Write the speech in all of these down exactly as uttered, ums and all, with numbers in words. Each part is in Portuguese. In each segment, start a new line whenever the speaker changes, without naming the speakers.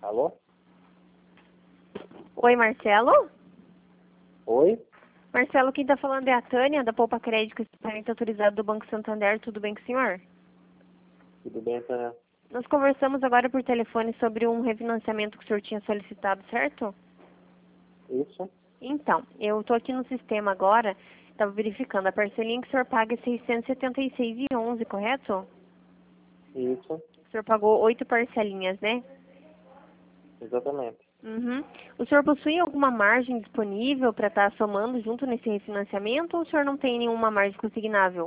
Alô?
Oi, Marcelo?
Oi?
Marcelo, quem está falando é a Tânia, da Poupa Crédito, equipamento autorizado do Banco Santander. Tudo bem com o senhor?
Tudo bem, Tânia?
Nós conversamos agora por telefone sobre um refinanciamento que o senhor tinha solicitado, certo?
Isso?
Então, eu estou aqui no sistema agora, estava verificando. A parcelinha que o senhor paga é seiscentos e setenta e seis reais e onze centavos, correto?
Isso,
O senhor pagou oito parcelinhas, né?
exatamente.
Uhum. O senhor possui alguma margem disponível para estar somando junto nesse refinanciamento ou o senhor não tem nenhuma margem consignável?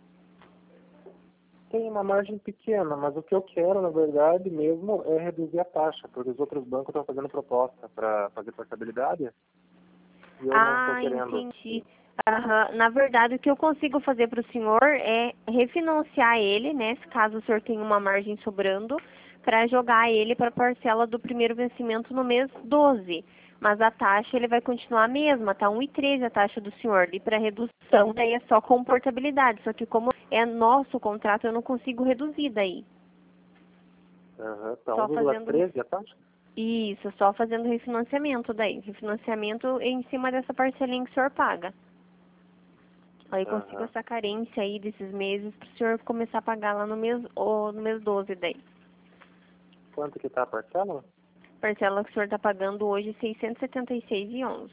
Tem uma margem pequena, mas o que eu quero, na verdade, mesmo é reduzir a taxa, porque os outros bancos estão fazendo proposta para fazer portabilidade e eu não estou
Ah,
querendo.
entendi. Aham. Na verdade, o que eu consigo fazer para o senhor é refinanciar ele, né? Se caso o senhor tenha uma margem sobrando, para jogar ele para a parcela do primeiro vencimento no mês doze. Mas a taxa ele vai continuar a mesma, tá? um e treze a taxa do senhor. E para redução, daí é só com portabilidade. Só que como é nosso contrato, eu não consigo reduzir daí.
Aham, tá
Só fazendo
um vírgula treze a taxa?
isso, só fazendo refinanciamento daí. Refinanciamento em cima dessa parcelinha que o senhor paga. Aí consigo
Aham,
essa carência aí desses meses para o senhor começar a pagar lá no mês, ou no mês doze daí.
quanto que tá a parcela?
Parcela que o senhor está pagando hoje seiscentos e setenta e seis reais e onze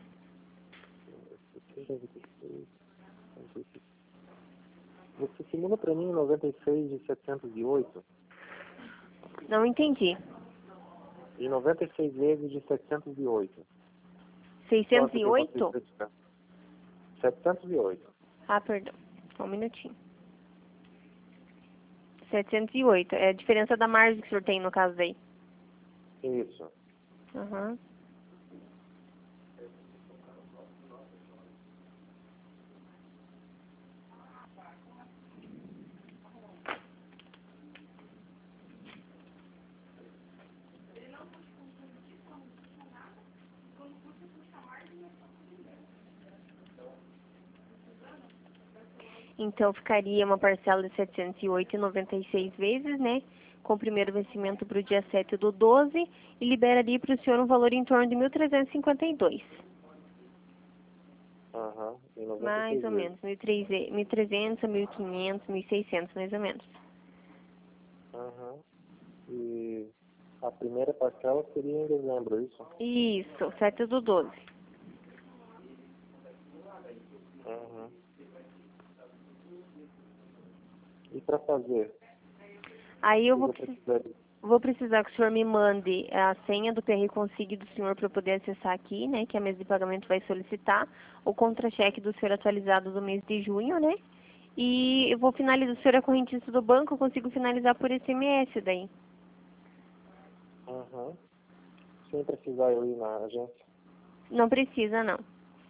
Você simula para mim noventa e seis de setecentos e oito
centavos. Não entendi.
e noventa e seis vezes de setecentos e oito.
seiscentos
Quanto
e
que eu consigo
oito?
praticar? setecentos e oito.
Ah, perdão. Só um minutinho. setecentos e oito. É a diferença da margem que o senhor tem no caso daí.
Isso.
Aham. Então ficaria uma parcela de setecentos e oito reais e noventa e seis vezes, né? Com o primeiro vencimento para o dia sete do doze e liberaria para o senhor um valor em torno de mil trezentos e cinquenta e dois.
Aham, em noventa e
Mais
seis
ou
vezes.
menos. mil e trezentos a mil e quinhentos, mil e seiscentos mais ou menos.
Aham. E a primeira parcela seria em dezembro, isso?
Isso, sete do doze.
Uhum. E para fazer,
Aí eu
eu
vou,
vou
precis-
precisar de...
vou precisar que o senhor me mande a senha do P R Consig do senhor para eu poder acessar aqui, né? Que a mesa de pagamento vai solicitar. O contra-cheque do senhor atualizado do mês de junho, né? E eu vou finalizar, o senhor é correntista do banco, eu consigo finalizar por S M S daí.
Uhum. Sem precisar eu ir na agência.
Não precisa, não.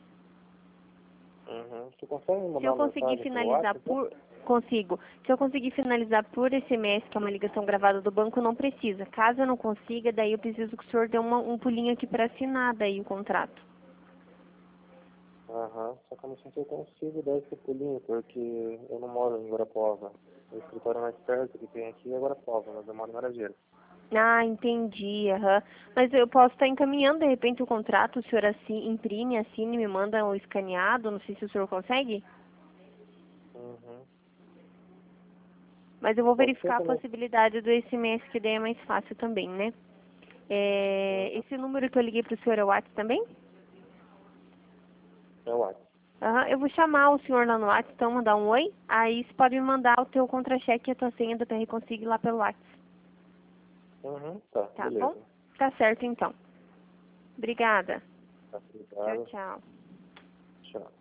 Uhum. Você consegue me
Se
mandar
eu
uma
conseguir
mensagem pelo
finalizar
WhatsApp, então?
por... Consigo. Se eu conseguir finalizar por S M S, que é uma ligação gravada do banco, não precisa. Caso eu não consiga, daí eu preciso que o senhor dê uma, um pulinho aqui para assinar daí o contrato.
Aham. Só que eu não sei se eu consigo dar esse pulinho, porque eu não moro em Guarapova. O escritório mais perto que tem aqui é Guarapova, mas eu moro em Laranjeiras.
Ah, entendi, aham. Mas eu posso estar encaminhando, de repente, o contrato, o senhor assim, imprime, assine, me manda o escaneado, não sei se o senhor consegue.
Uhum.
Mas eu vou
Pode ser
verificar a
também.
possibilidade do S M S, que daí é mais fácil também, né? É,
Uhum.
esse número que eu liguei para o senhor é o WhatsApp também?
É o WhatsApp.
Aham, eu vou chamar o senhor lá no WhatsApp, então mandar um oi. Aí você pode me mandar o teu contra-cheque e a tua senha do P R Consig lá pelo WhatsApp.
Uhum. Tá,
Tá bom?
beleza.
Tá certo então. Obrigada.
Tá,
Tchau,
obrigado.
tchau.
Tchau.